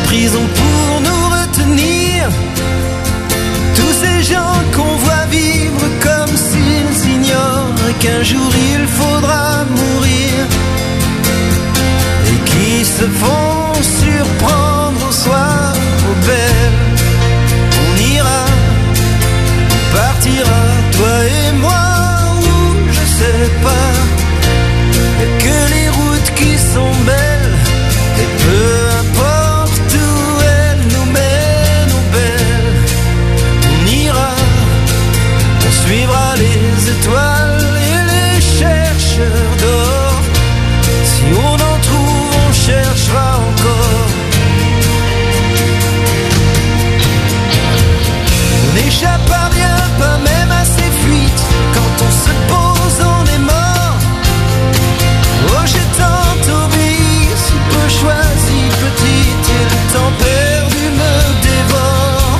prison pour nous retenir. Tous ces gens qu'on voit vivre comme s'ils ignorent qu'un jour il faudra mourir, et qui se font surprendre au soir aux belles. On ira, on partira, toi et moi, ou je sais pas. Y'a que les routes qui sont belles, et peu importe où elles nous mènent, aux belles. On ira, on suivra les étoiles et les chercheurs d'or. Si on en trouve, on cherchera encore. On n'échappe à rien, pas même à ces fuites. Quand on se pose, on est mort. Oh, j'ai tant obéi, si peu choisi, petite, et le temps perdu me dévore.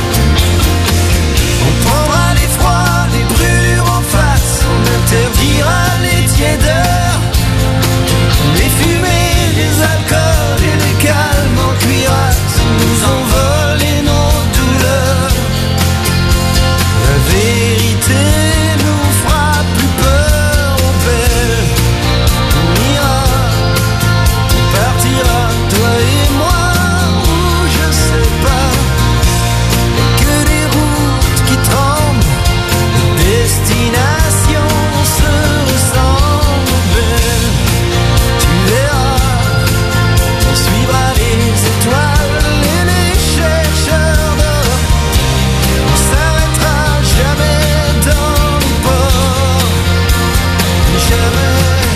On prendra les froids, les brûlures en face, on interdira les tiédeurs, les fumées, les alcools et les calmes en cuirasse, nous envoler nos douleurs. La vérité nous fera plus peur, oh belle. On ira, on partira, toi et moi, ou je sais pas. Y'a que des routes qui tremblent, les destinations se ressemblent, oh belle. Tu verras, on suivra les étoiles et les chercheurs d'or. On s'arrêtera jamais dans les ports, jamais.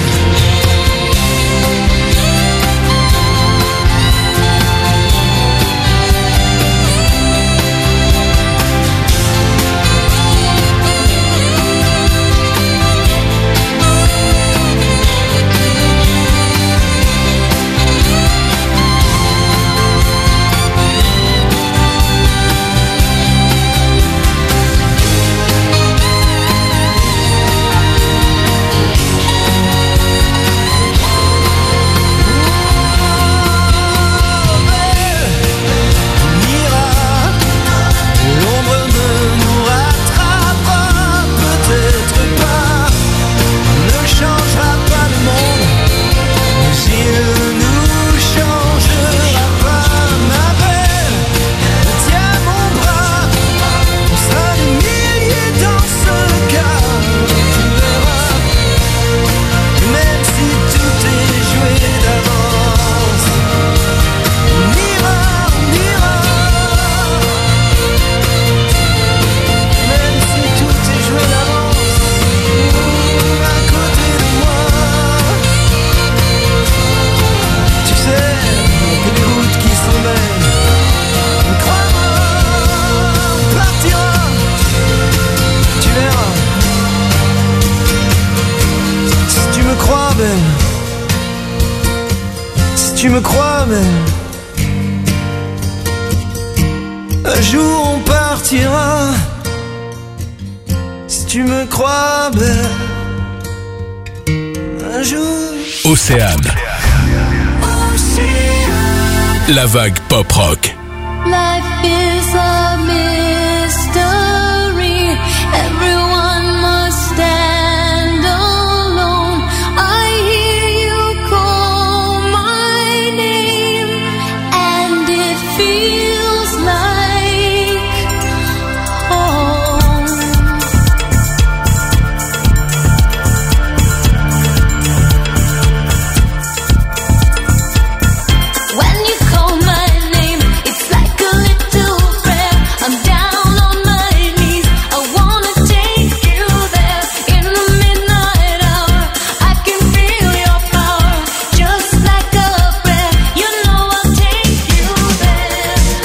Tu me crois, belle. Un jour on partira. Si tu me crois, belle. Un jour. Océane. La vague pop rock. Life is a mystery. Everyone must stand alone. I hear you call my name, and it feels like home. When you call my name, it's like a little prayer. I'm down on my knees. I wanna take you there in the midnight hour. I can feel your power, just like a prayer. You know I'll take you there.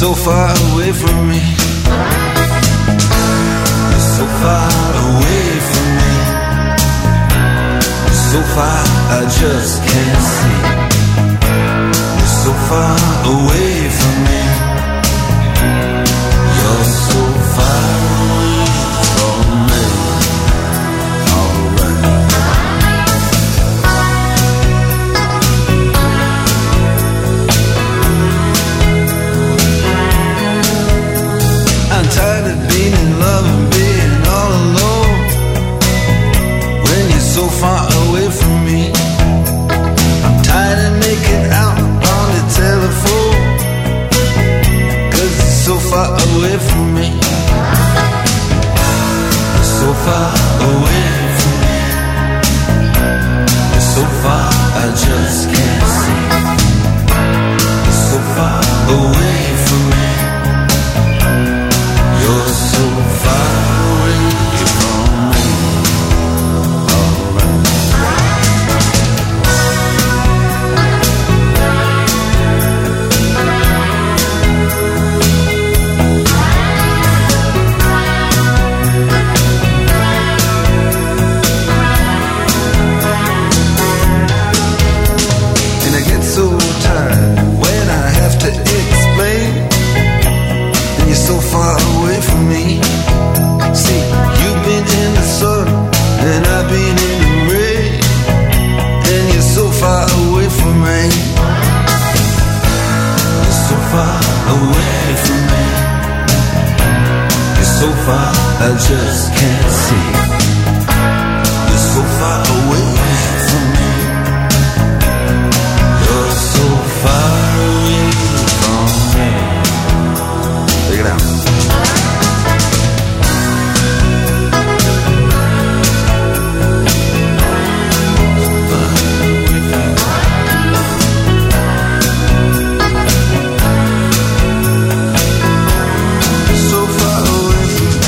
so far away from me. You're so far away from me. You're so far I just can't see. You're so far away from me. You're so far away from me. Alright. I'm tired of being in love and being all alone when you're so far away from me. I'm tired of making out on the telephone 'cause you're so far away from me. You're so far away from me. You're so far I just can't see. You're so far away from me. You're so far away from me. Alright. And I get so tired when I have to explain. And you're so far away from me. See, you've been in the sun and I've been in the rain. And you're so far away from me. You're so far away from me. You're so far I just can't see. You're so far away from me. You're so far away from me. Take it out. So far away from me.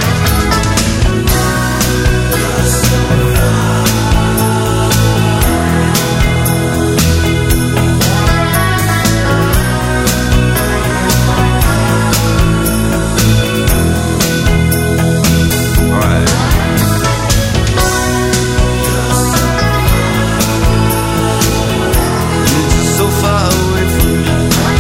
Alright. You're just so far away from me.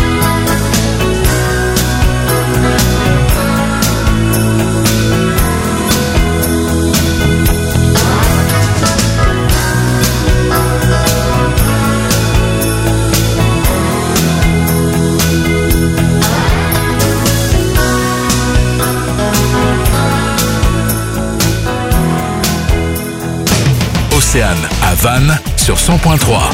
Océane à Vannes sur 100.3.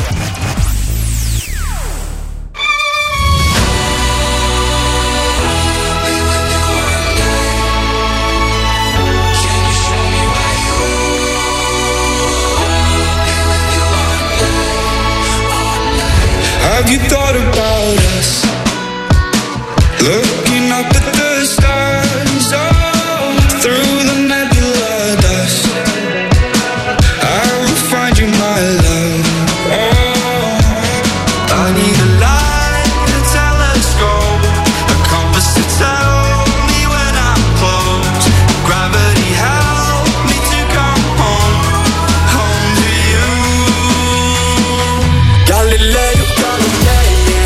Have you thought about us? Looking up at the stars, oh, through the nebula dust. I will find you, my love. Oh, I need a light, a telescope, a compass to tell me when I'm close. Gravity help me to come home, home to you. Galileo, Galileo.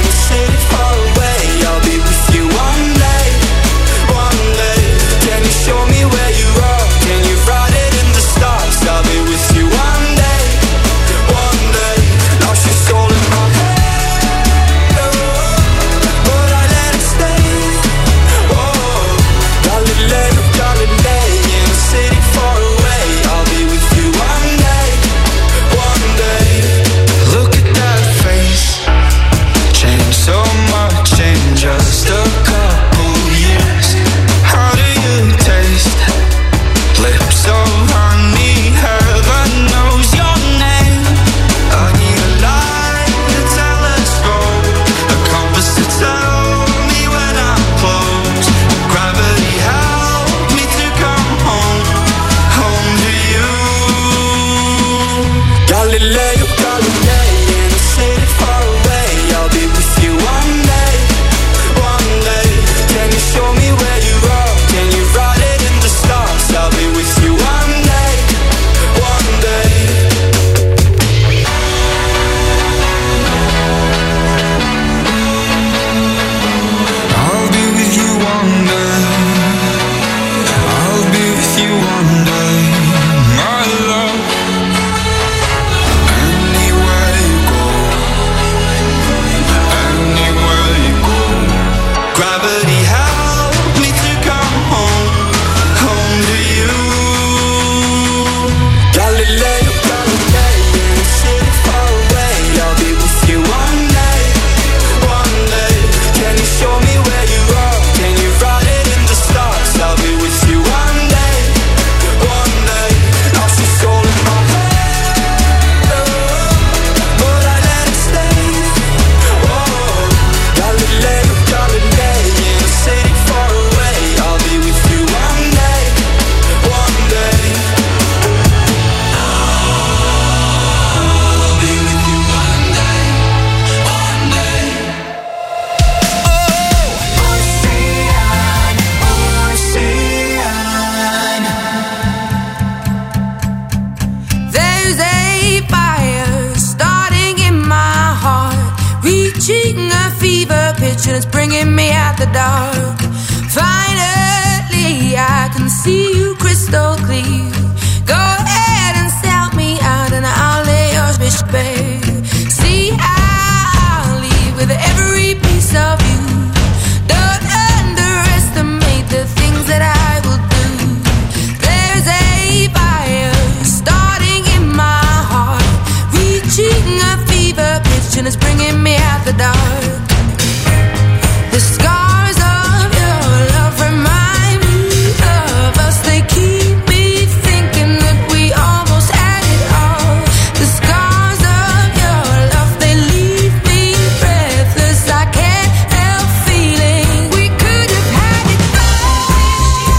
out the dark. Finally, I can see you crystal clear. Go ahead and sell me out and I'll lay your fish bare. See, I'll leave with every piece of you. Don't underestimate the things that I will do. There's a fire starting in my heart, reaching a fever pitch and it's bringing me out the dark. The scars of your love remind me of us. They keep me thinking that we almost had it all. The scars of your love, they leave me breathless. I can't help feeling we could have had it all.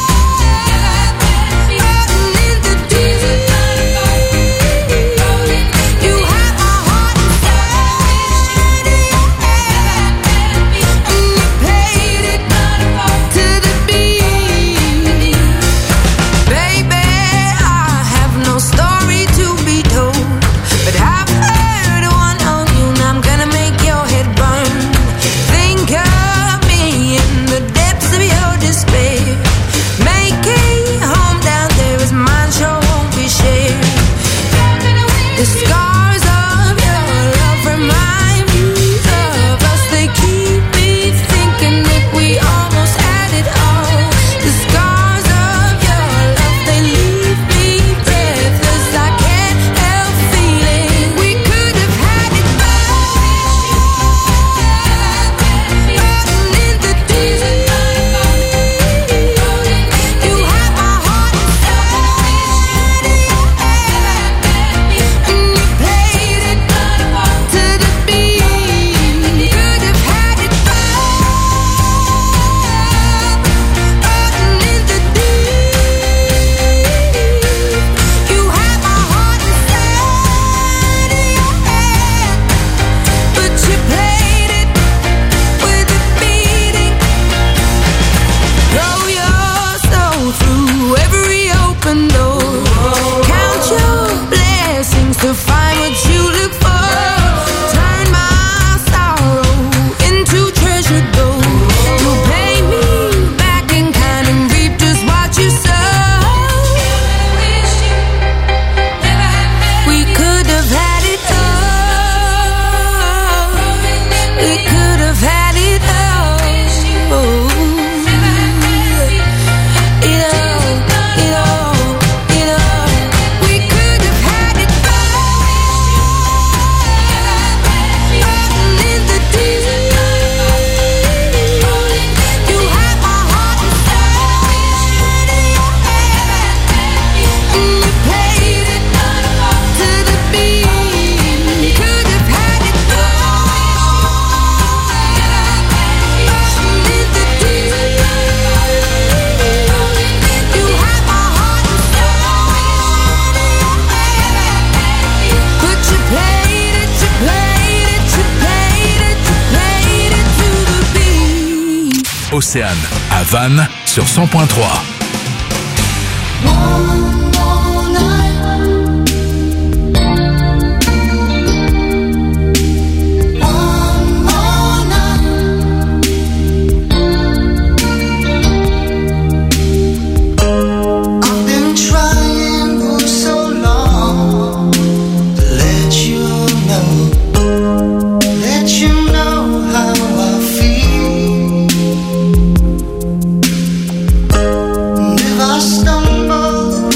Floating in the deep. You have my heart inside of your hand, and you played it to the beat. Baby, I have no story to be told, but I've heard one on you, and I'm gonna make your head burn. Think of me in the depths of your despair. Make a home down there as mine sure won't be shared. The scars of your love remind me of us. They keep me thinking that we almost had it all. The scars of your love, they leave me breathless. I can't help feeling we could have had it all. Floating in the deep. You have my heart inside of your hand, and you played it to the beat. Could have had it all. Floating in the deep. You have my heart inside of your hand, but you played it with a beating. Throw your soul through every open door. Count your blessings to find what you look for. Turn my sorrow into treasure gold. You'll pay me back in kind and reap just what you sow. We could have had it all. We could have had it all. It all. We could have had it all. Floating in the deep. You have my heart inside of your hand, and you played it to the beat. Could have had it all. Floating in the deep. You have my heart inside of your hand, but you played it to the beat. Océane à Vannes sur 100.3. I've been trying for so long to let you know how I feel. And if I stumble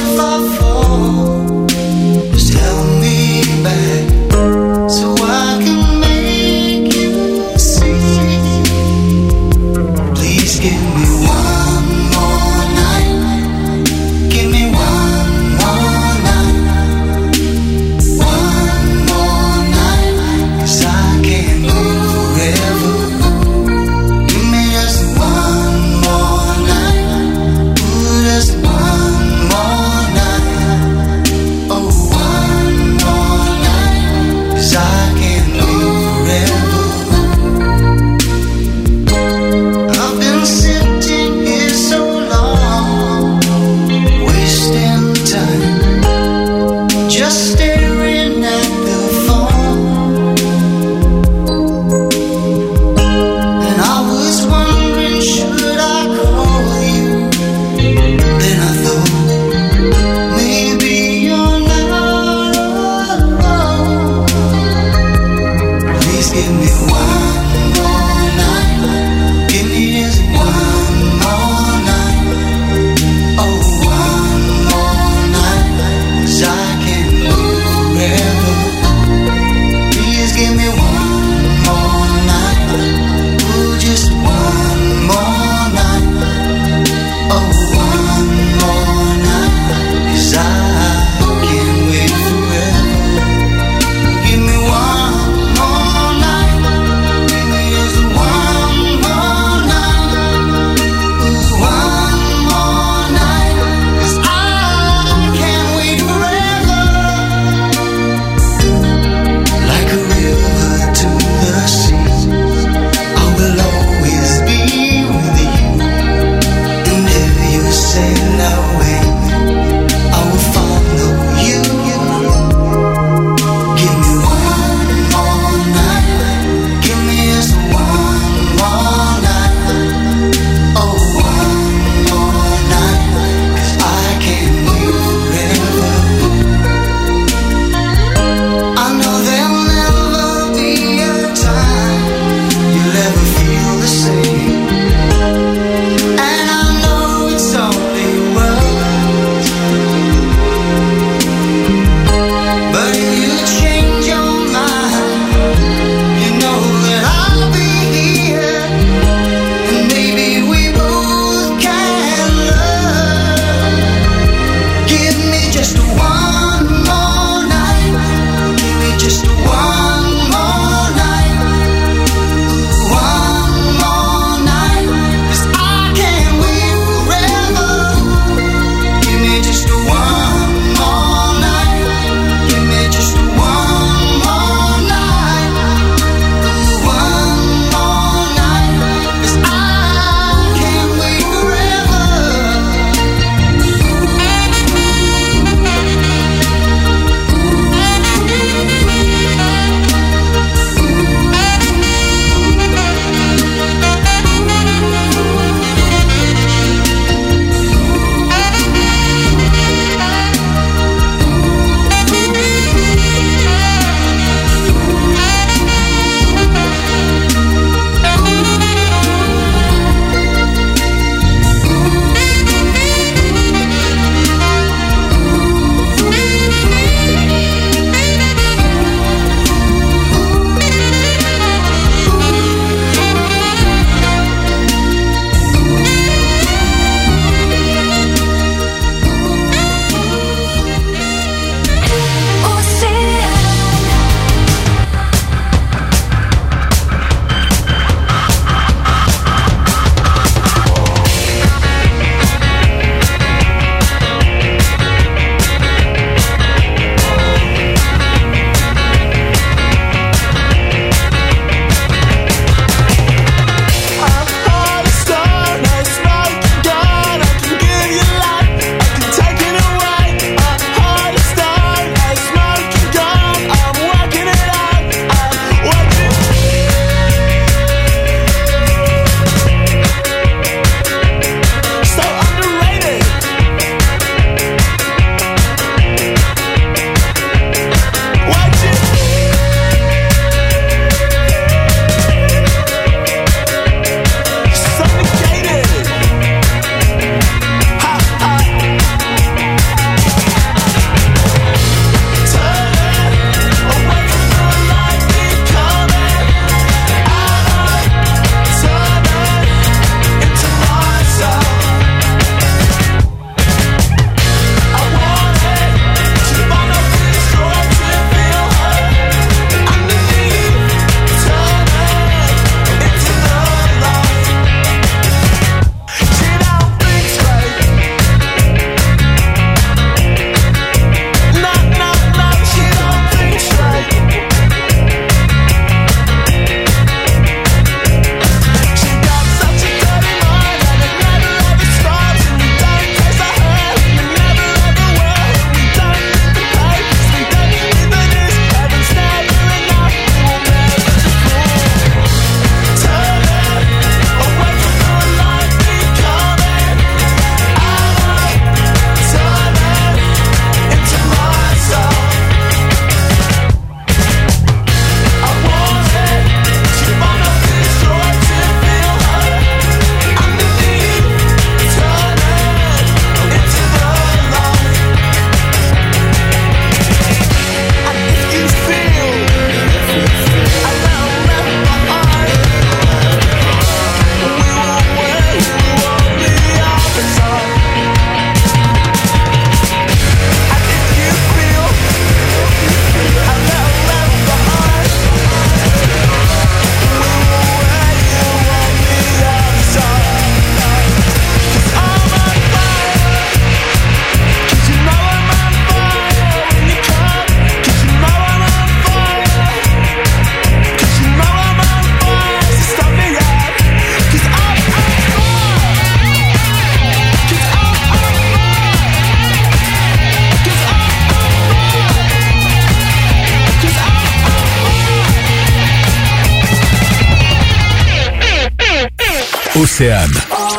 Océane.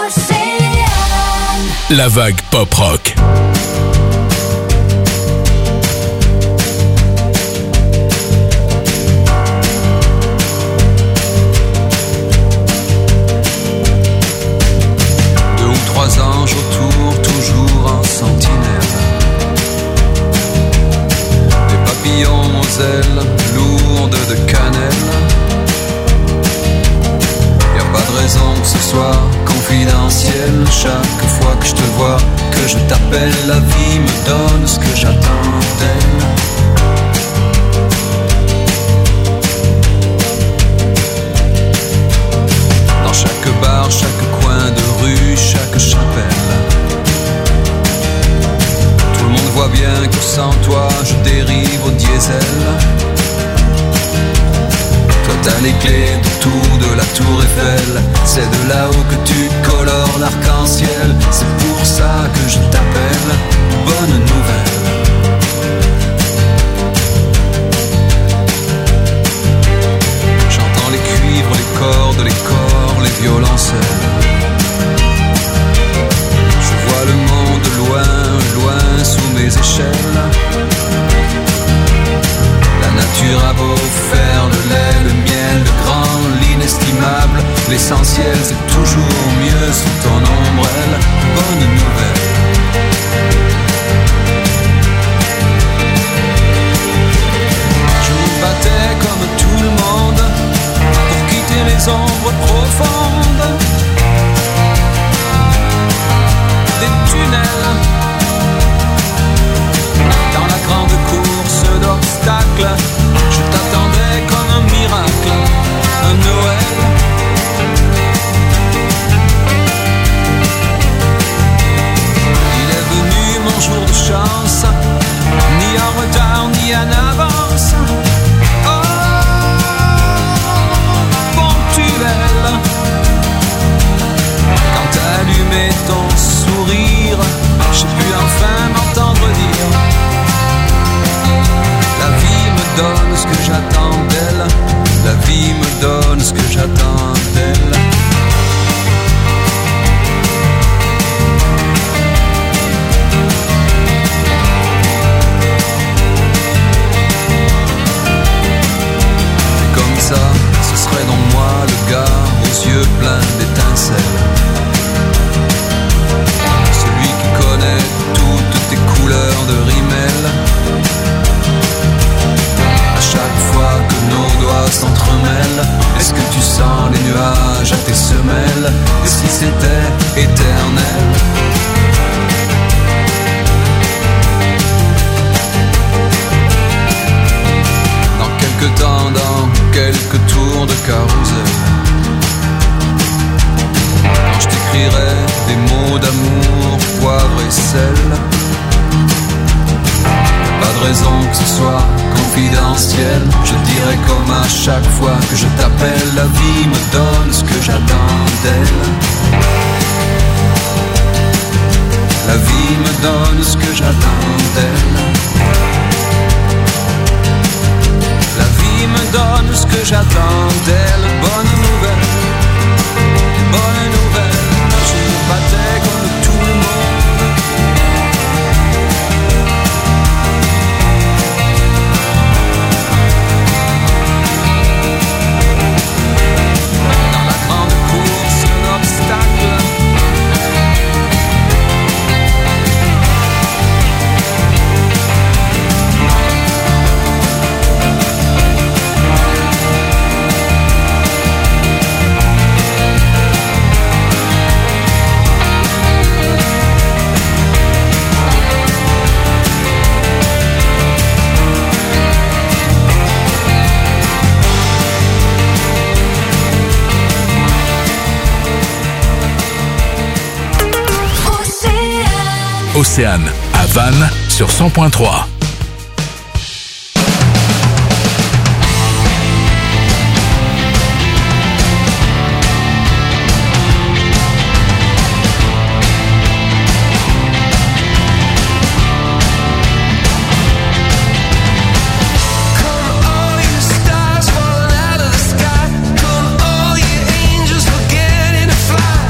La vague pop-rock. Anges autour, toujours en sentinelle. Des papillons aux ailes lourdes de cannelle. Y'a pas de raison que ce soit confidentiel. Chaque fois que je te vois, que je t'appelle, la vie me donne ce que j'attends d'elle. Dans chaque bar, chaque coin de rue, chaque chapelle, tout le monde voit bien que sans toi je dérive au diesel. Toi t'as les clés de tout, de la tour Eiffel. C'est de là-haut que tu colores l'arc-en-ciel. C'est pour ça que je t'appelle. Bonne nouvelle. J'entends les cuivres, les cordes, les corps, les violoncelles. Je vois le monde loin, loin sous mes échelles. La nature a beau faire le lait, le miel, le grand, l'inestimable. L'essentiel c'est toujours mieux sous ton ombrelle. Bonne nouvelle. Je me battais comme tout le monde pour quitter les ombres profondes des tunnels. Dans la grande course d'obstacles, je t'attendais comme un miracle, un Noël. Il est venu mon jour de chance, ni en retard ni en avance. Oh, ponctuel. Quand t'as allumé ton sourire, j'ai pu enfin m'entendre dire: la vie me donne ce que j'attends d'elle. La vie me donne ce que j'attends d'elle. Et comme ça, ce serait donc moi le gars aux yeux pleins d'étincelles. Celui qui connaît toutes tes couleurs de rimel. À chaque fois que nos doigts s'entremêlent, est-ce que tu sens les nuages à tes semelles? Et si c'était éternel? Dans quelques temps, dans quelques tours de carrousel, quand je t'écrirai des mots d'amour, poivre et sel, pas de raison que ce soit confidentiel. Je dirais comme à chaque fois que je t'appelle, la vie me donne ce que j'attends d'elle. La vie me donne ce que j'attends d'elle. La vie me donne ce que j'attends d'elle. Bonne nouvelle, bonne nouvelle. Je me battais comme tout le monde. Océane à Vannes sur 100.3. Stars falling out of the sky. Come all you angels, we're getting to fly.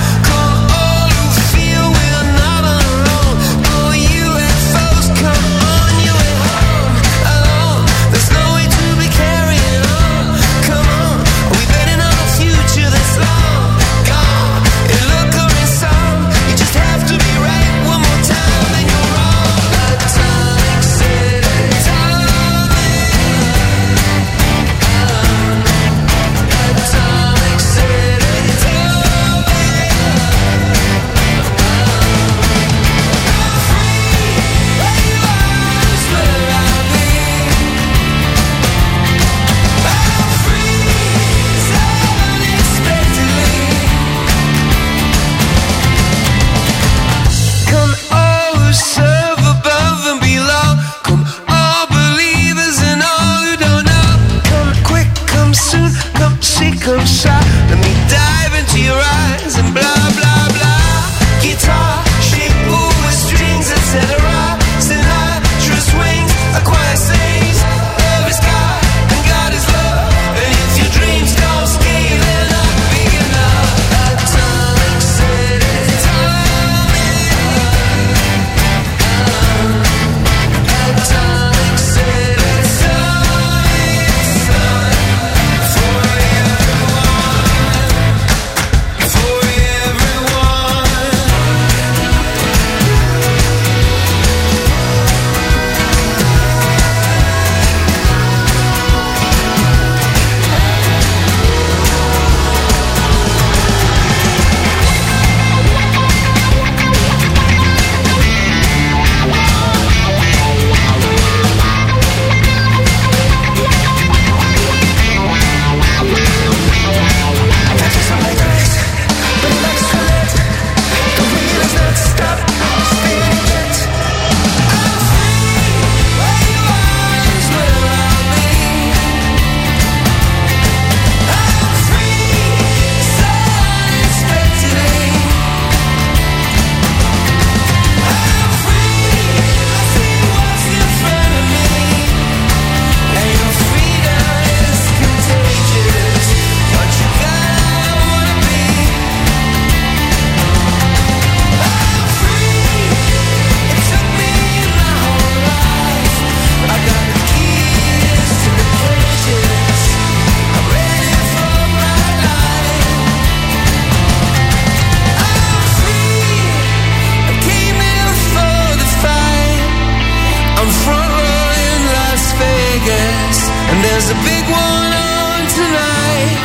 There's a big one on tonight.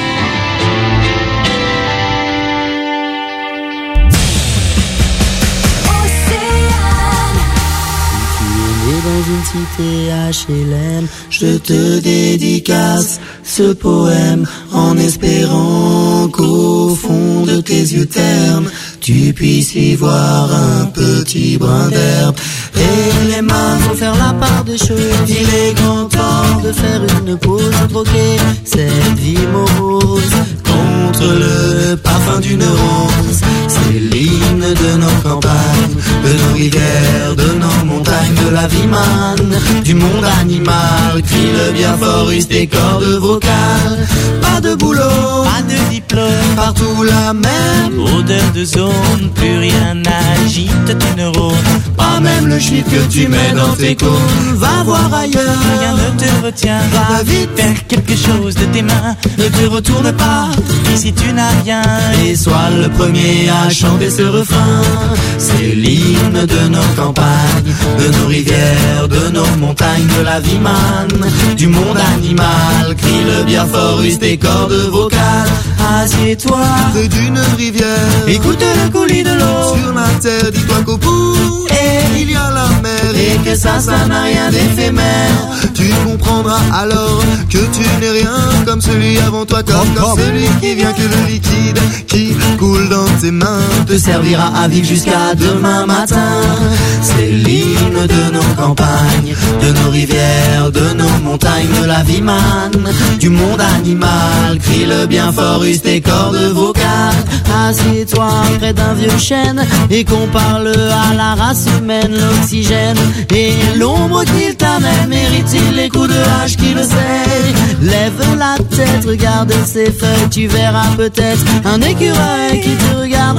Et dans une cité HLM, je te dédicace ce poème en espérant qu'au fond de tes yeux ternes, tu puisses y voir un petit brin d'herbe. Et les mains vont faire la part des choses. Il est grand temps de faire une pause, troquer cette vie morose contre le parfum d'une rose. C'est l'hymne de nos campagnes, de nos rivières, de nos montagnes, de la vie manne, du monde animal. Crie le bien fort, use tes cordes vocales. Pas de boulot, pas de diplôme, partout la même odeur de zone, plus rien n'agite tes neurones. Pas même le chiffre que tu mets dans tes cônes. Va voir ailleurs, rien ne te retient. Va vite, faire quelque chose de tes mains. Ne te retourne pas, ici tu n'as rien. Et sois le premier à chanter ce refrain. C'est l'hymne de nos campagnes, de nos rivières, de nos montagnes, de la vie manne, du monde animal. Crie-le bien fort, use tes cordes vocales. Assieds-toi près d'une rivière, écoute le coulis de l'eau. Sur la terre, dis-toi qu'au bout il y a la mer, et que ça n'a rien d'éphémère. Tu comprendras alors que tu n'es rien comme celui avant toi, comme celui qui vient, que le liquide qui coule dans tes mains te servira à vivre jusqu'à demain matin. C'est l'hymne de nos campagnes, de nos rivières, de nos montagnes, de la vie manne, du monde animal. Crie-le bien fort, use tes cordes vocales. Assieds-toi près d'un vieux chêne et compare-le à la race humaine. L'oxygène et l'ombre qu'il t'amène, mérite-t-il les coups de hache qui le sait? Lève la tête, regarde ses feuilles, tu verras peut-être un écureuil qui te regarde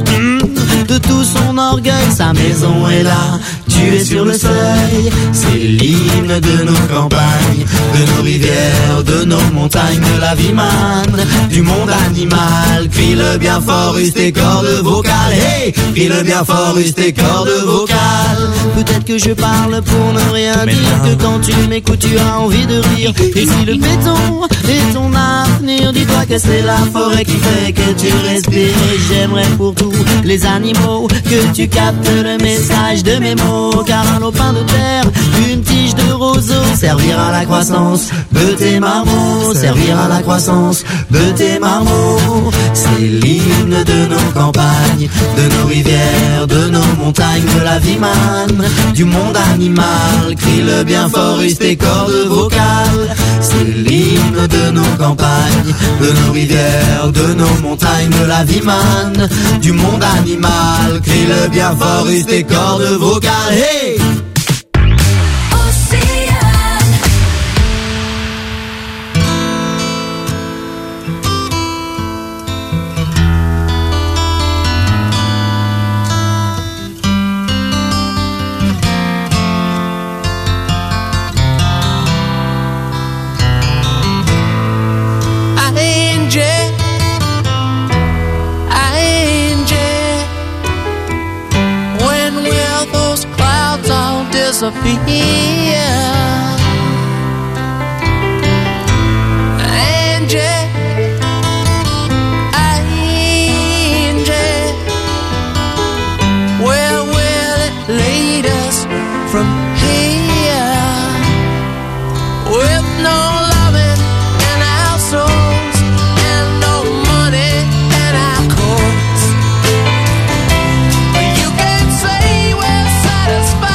de tout son orgueil. Sa maison est là, tu es sur le seuil. C'est l'hymne de nos campagnes, de nos rivières, de nos montagnes, de la vie manne, du monde animal. Crie-le bien fort, use tes cordes vocales. Hey, crie-le bien fort, use tes cordes vocales. Peut-être que je parle pour ne rien dire, que quand tu m'écoutes tu as envie de rire. Et si le béton est ton avenir, dis-toi que c'est la forêt qui fait que tu respires. Et j'aimerais pour tous les animaux que tu captes le message de mes mots, car un lopin de terre, une tige de roseau servira à la croissance de tes marmots, servira à la croissance de tes marmots. C'est l'hymne de nos campagnes, de nos rivières, de nos montagnes, de la vie manne, du monde animal. Crie-le bien fort, use tes cordes vocales. C'est l'hymne de nos campagnes, de nos rivières, de nos montagnes, de la vie manne, du monde animal. Crie-le bien fort, use tes cordes vocales. Hey! Disappear. Angie, where will it lead us from here? With no loving in our souls and no money in our coats, you can't say we're satisfied.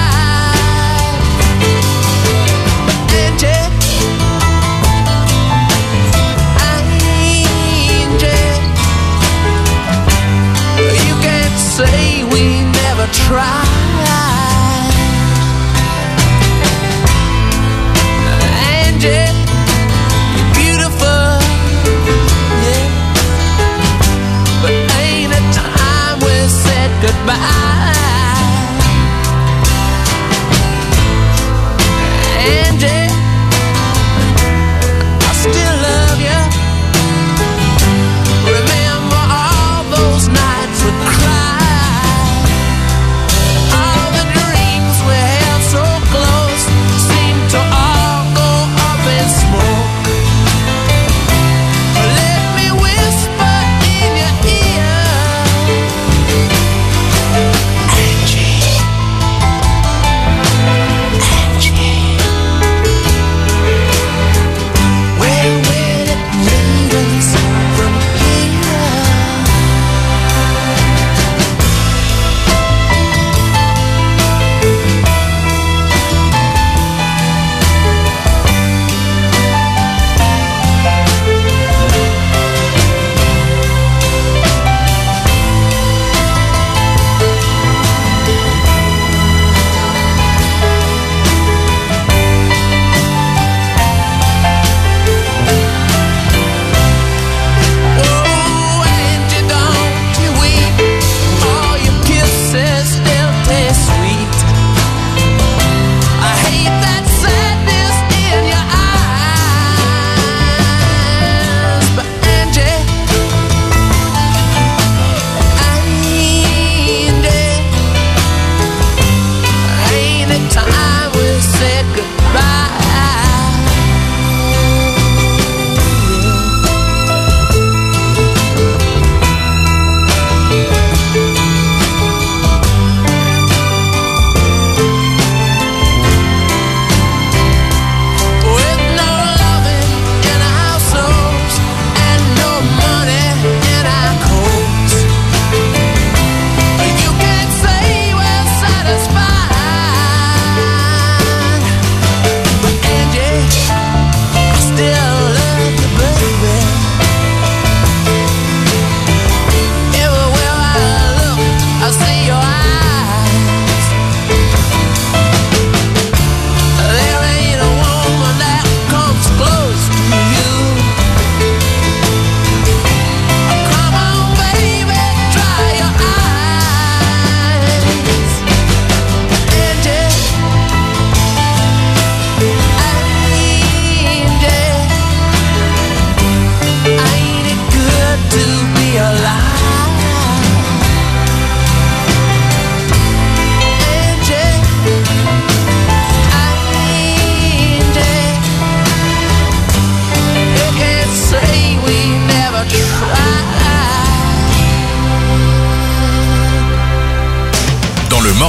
Say we never tried. Angie,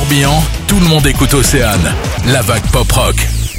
Morbihan, tout le monde écoute Océane. La vague pop-rock.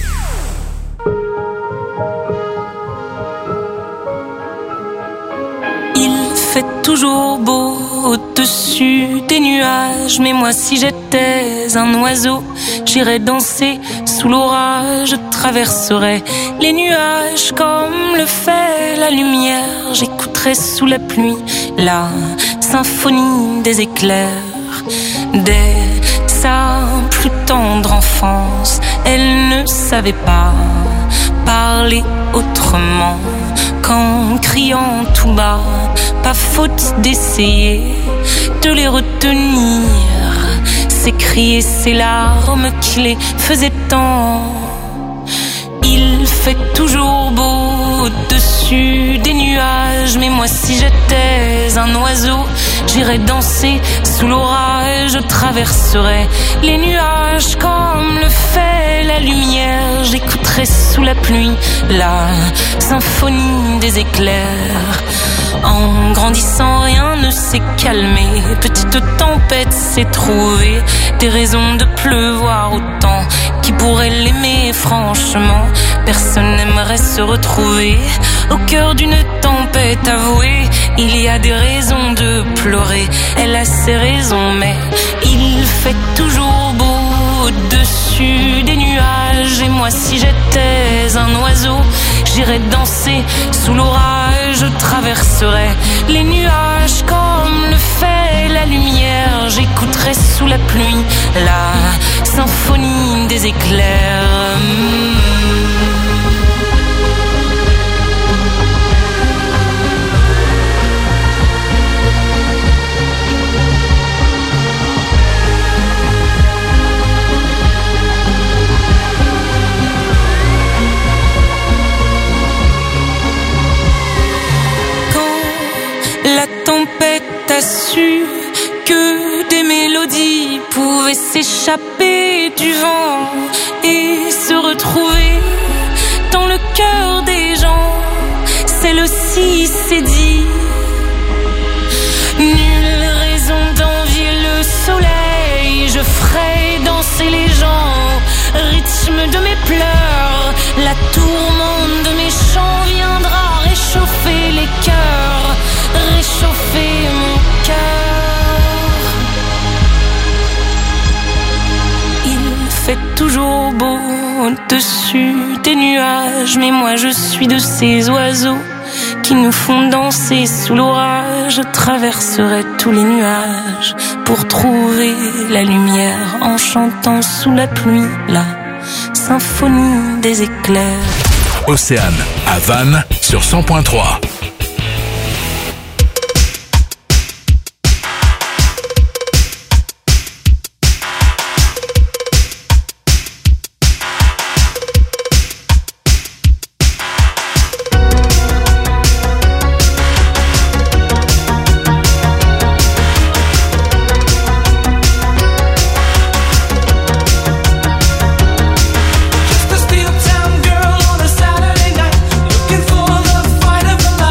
Il fait toujours beau au-dessus des nuages, mais moi si j'étais un oiseau, j'irais danser sous l'orage, je traverserais les nuages comme le fait la lumière, j'écouterais sous la pluie la symphonie des éclairs. Dès sa plus tendre enfance, elle ne savait pas parler autrement qu'en criant tout bas. Pas faute d'essayer de les retenir, ces cris et ces larmes qui les faisaient tant. Il fait toujours beau au-dessus des nuages, mais moi si j'étais un oiseau, j'irais danser sous l'orage, je traverserais les nuages comme le fait la lumière, j'écouterais sous la pluie la symphonie des éclairs. En grandissant, rien ne s'est calmé, petite tempête s'est trouvée, des raisons de pleuvoir autant. Qui pourrait l'aimer franchement? Personne n'aimerait se retrouver au cœur d'une tempête avouée. Il y a des raisons de pleurer, elle a ses raisons, mais il fait toujours beau au-dessus des nuages. Et moi si j'étais un oiseau, j'irais danser sous l'orage, je traverserais les nuages comme le fait la lumière, j'écouterais sous la pluie la symphonie des éclairs. La tempête a su que des mélodies pouvaient s'échapper du vent et se retrouver dans le cœur des gens. Celle-ci s'est dit: nulle raison d'envier le soleil, je ferai danser les gens au rythme de mes pleurs. La tourmente de mes chants viendra réchauffer les cœurs, réchauffer mon cœur. Il fait toujours beau au-dessus des nuages, mais moi je suis de ces oiseaux qui nous font danser sous l'orage. Je traverserai tous les nuages pour trouver la lumière en chantant sous la pluie la symphonie des éclairs. Océane à Vannes sur 100.3. Just a steel town girl on a Saturday night, looking for the fight of a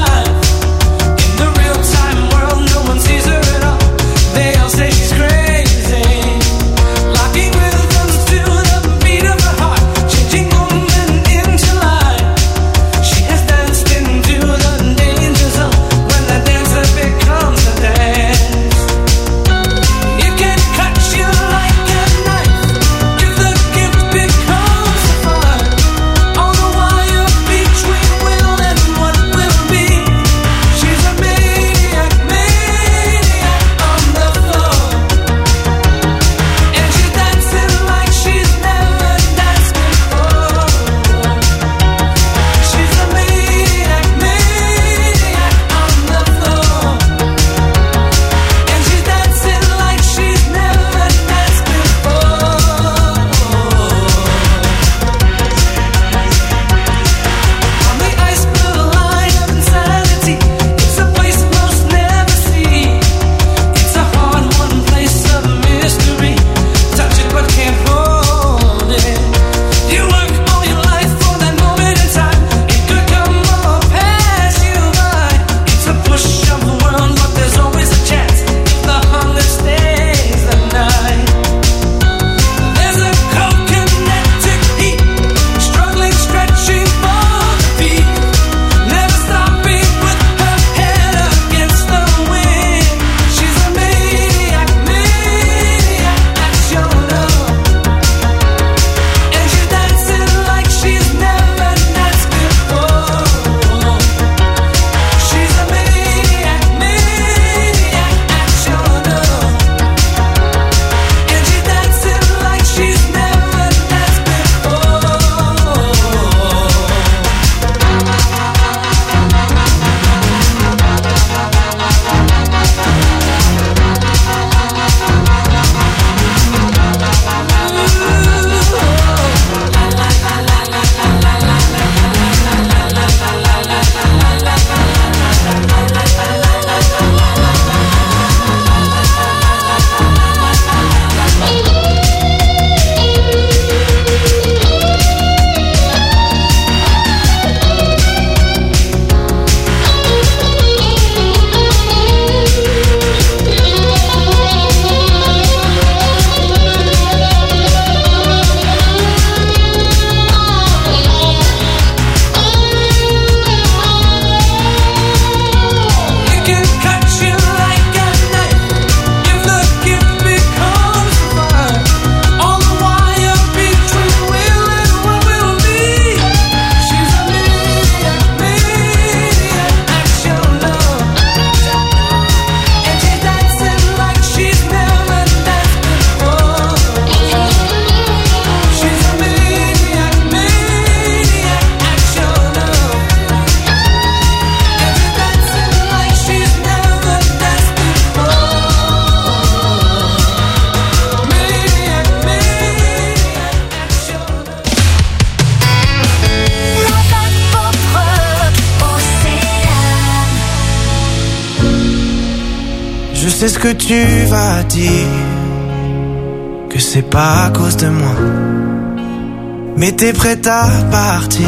sais ce que tu vas dire, que c'est pas à cause de moi. Mais t'es prête à partir,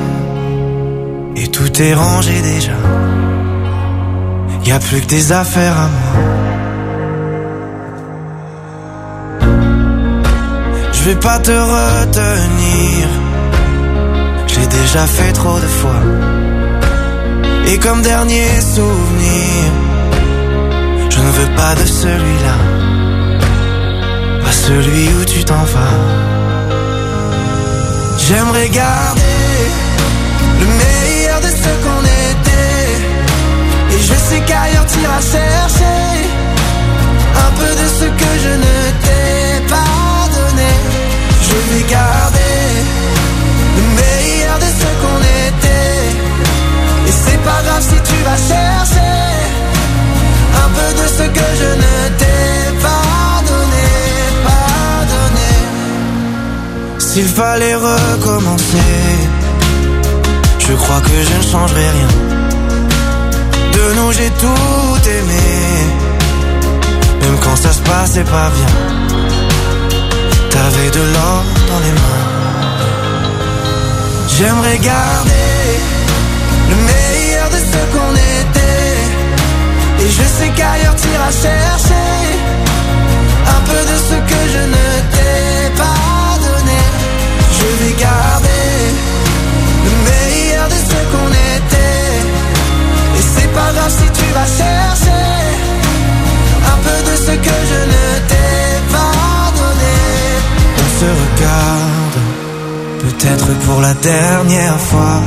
et tout est rangé déjà. Y'a plus que des affaires à moi. Je vais pas te retenir, j'ai déjà fait trop de fois. Et comme dernier souvenir, je ne veux pas de celui-là, pas celui où tu t'en vas. J'aimerais garder le meilleur de ce qu'on était, et je sais qu'ailleurs t'iras chercher un peu de ce que je ne t'ai pas donné. Je vais garder le meilleur de ce qu'on était, et c'est pas grave si tu vas chercher un peu de ce que je ne t'ai pas donné, pas donné. S'il fallait recommencer, je crois que je ne changerai rien. De nous j'ai tout aimé, même quand ça se passait pas bien. T'avais de l'or dans les mains. J'aimerais garder le meilleur de ce qu'on était, et je sais qu'ailleurs t'iras chercher un peu de ce que je ne t'ai pas donné. Je vais garder le meilleur de ce qu'on était, et c'est pas grave si tu vas chercher un peu de ce que je ne t'ai pas donné. On se regarde, peut-être pour la dernière fois,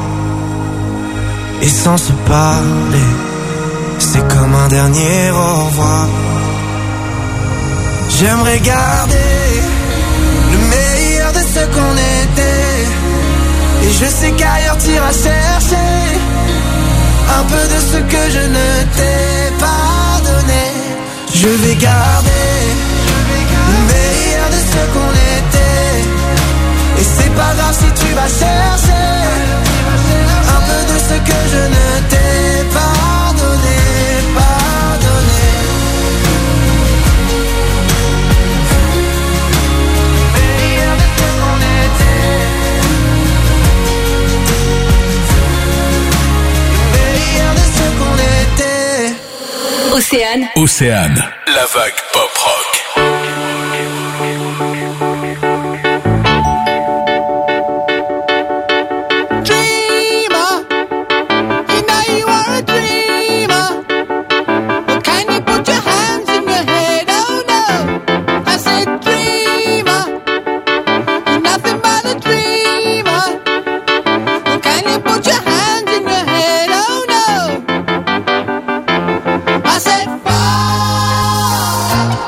et sans se parler, c'est comme un dernier au revoir. J'aimerais garder le meilleur de ce qu'on était, et je sais qu'ailleurs t'iras chercher un peu de ce que je ne t'ai pas donné. Je vais garder le meilleur de ce qu'on était, et c'est pas grave si tu vas chercher un peu de ce que je ne t'ai pas donné, pas donné. Meilleur de ce qu'on était, meilleur de ce qu'on était. Océane. Océane, la vague pop rock. Dreamer, you know you are a dreamer. Well, can you put your hands in your head? Oh no, I said dreamer, you're nothing but a dreamer. Well, can you put your hands in your head? Oh no, I said fire.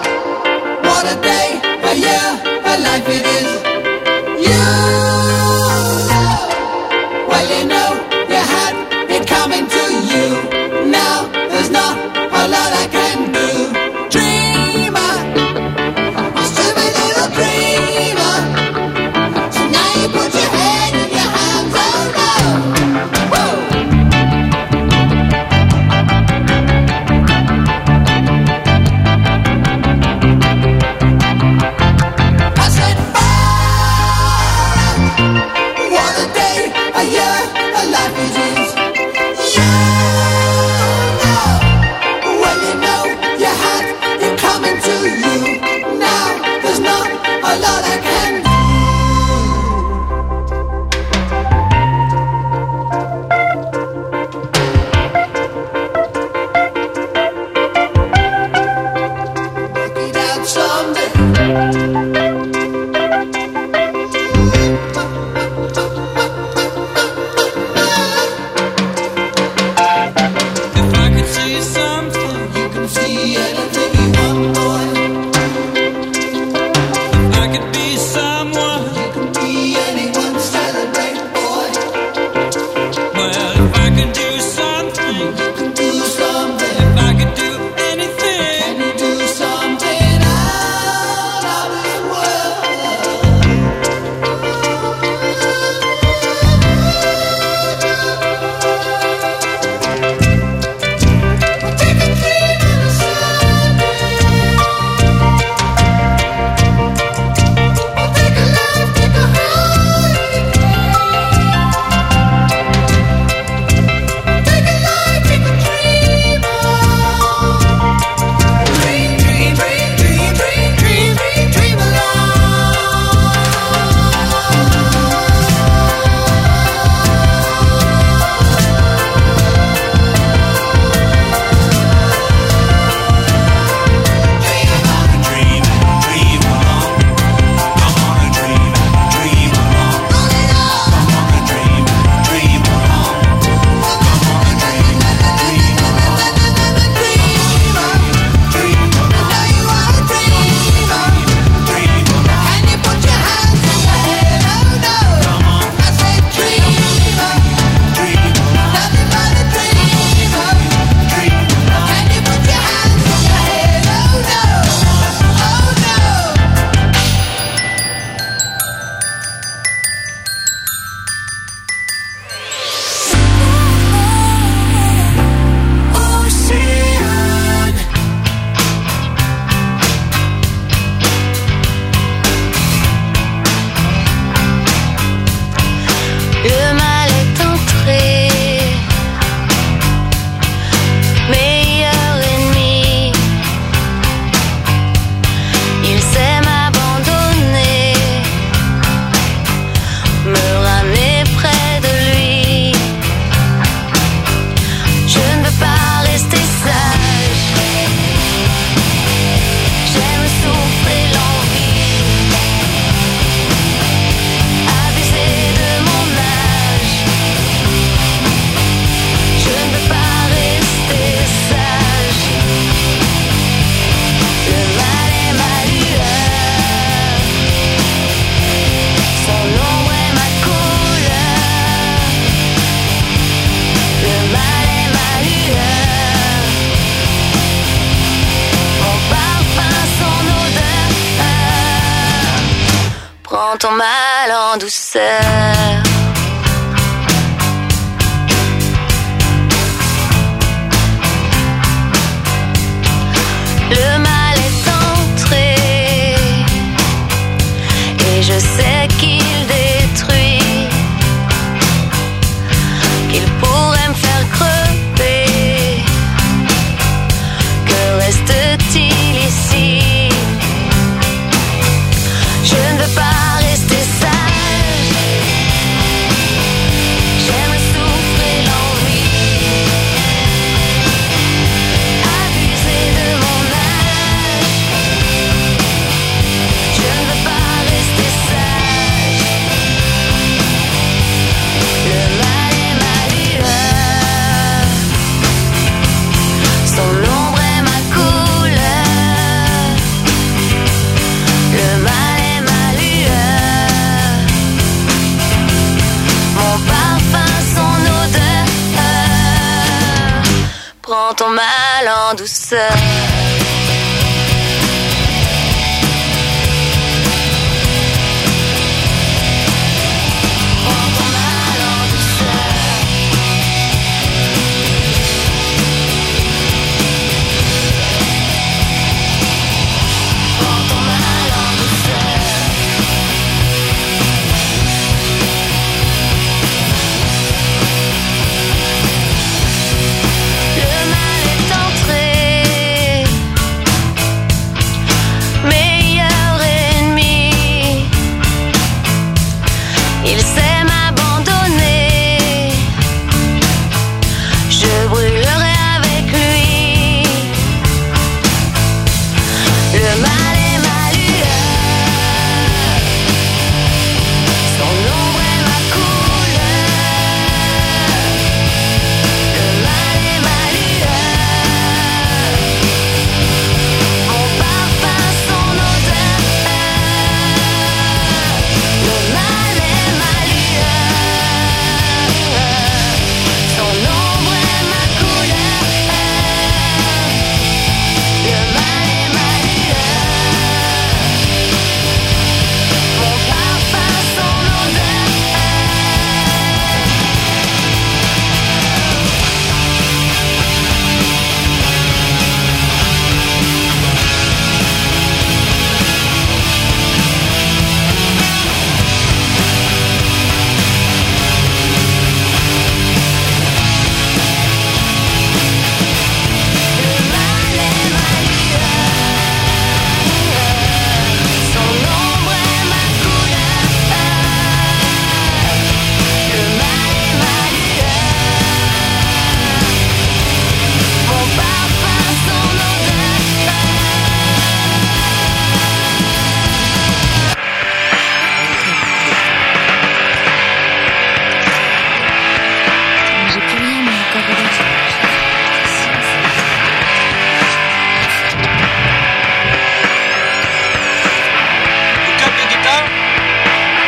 Prends ton mal en douceur. Le mal est entré et je sais qu'il détruit, qu'il pourrait me faire crever. Que reste-t-il ici? Je ne veux pas rester sage. J'aime souffrir l'envie, abuser de mon âge. Je ne veux pas rester sage. Le mal est ma lueur, son ombre est ma couleur. Le mal est ma lueur, mon parfum, son odeur. Prends ton mal en douceur.